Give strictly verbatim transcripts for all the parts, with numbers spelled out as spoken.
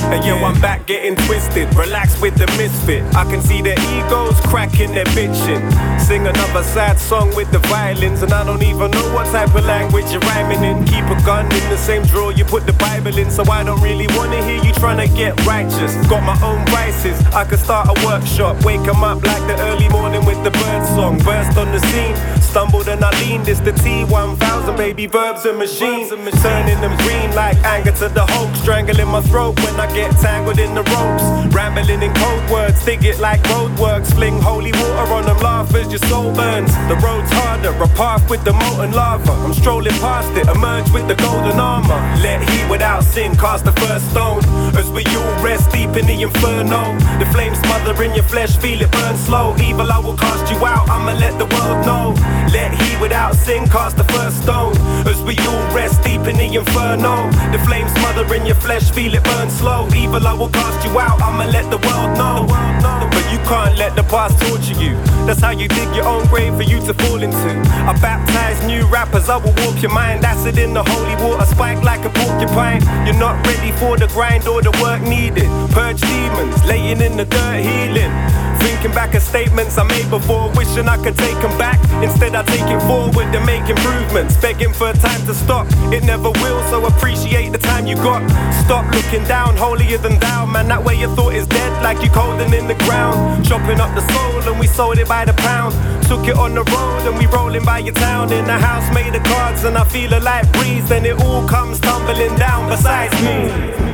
And yo, I'm back getting twisted, relax with the misfit. I can see their egos cracking their bitching. Sing another sad song with the violins, and I don't even know what type of language you're rhyming in. Keep a gun in the same drawer you put the Bible in, so I don't really wanna hear you trying to get righteous. Got my own vices, I could start a workshop, wake 'em up like the early morning with the bird song. Burst on the scene, stumbled and I leaned. It's the T one thousand, baby, verbs and machines. Turning them green like anger to the Hulk. Strangling my throat when I get tangled in the ropes. Rambling in code words, dig it like roadworks. Fling holy water on them, laugh as your soul burns. The road's harder, a path with the molten lava. I'm strolling past it, emerge with the golden armor. Let heat without sin cast the first stone. As we all rest deep in the inferno. The flames smother in your flesh, feel it burn slow. Evil, I will cast you out, I'ma let the world know. Let heat without sin cast the first stone. As we all rest deep in the inferno. The flames smother in your flesh, feel it burn slow. Evil, I will cast you out, I'ma let the world know. But you can't let the past torture you. That's how you dig your own grave for you to fall into. I baptize new rappers, I will warp your mind. Acid in the holy water, spike like a porcupine. You're not ready for the grind or the work needed. Purge demons, laying in the dirt, healing. Thinking back at statements I made before, wishing I could take them back. Instead I take it forward and make improvements. Begging for time to stop, it never will, so appreciate the time you got. Stop looking down, holier than thou. Man, that way your thought is dead, like you colding in the ground. Chopping up the soul and we sold it by the pound. Took it on the road and we rolling by your town. In a house made of cards and I feel a light breeze. Then it all comes tumbling down besides me.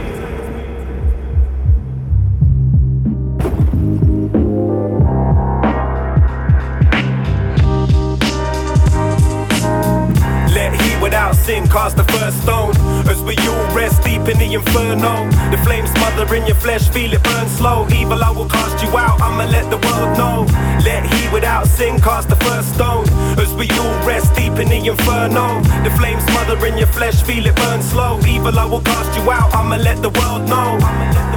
Without sin, cast the first stone. As we all rest deep in the inferno. The flames smother in your flesh, feel it burn slow. Evil, I will cast you out, I'ma let the world know. Let he without sin cast the first stone. As we all rest deep in the inferno. The flames smother in your flesh, feel it burn slow. Evil, I will cast you out, I'ma let the world know.